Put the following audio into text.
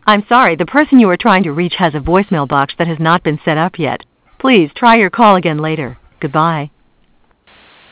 I'm sorry, the person you are trying to reach has a voicemail box that has not been set up yet. Please try your call again later. Goodbye.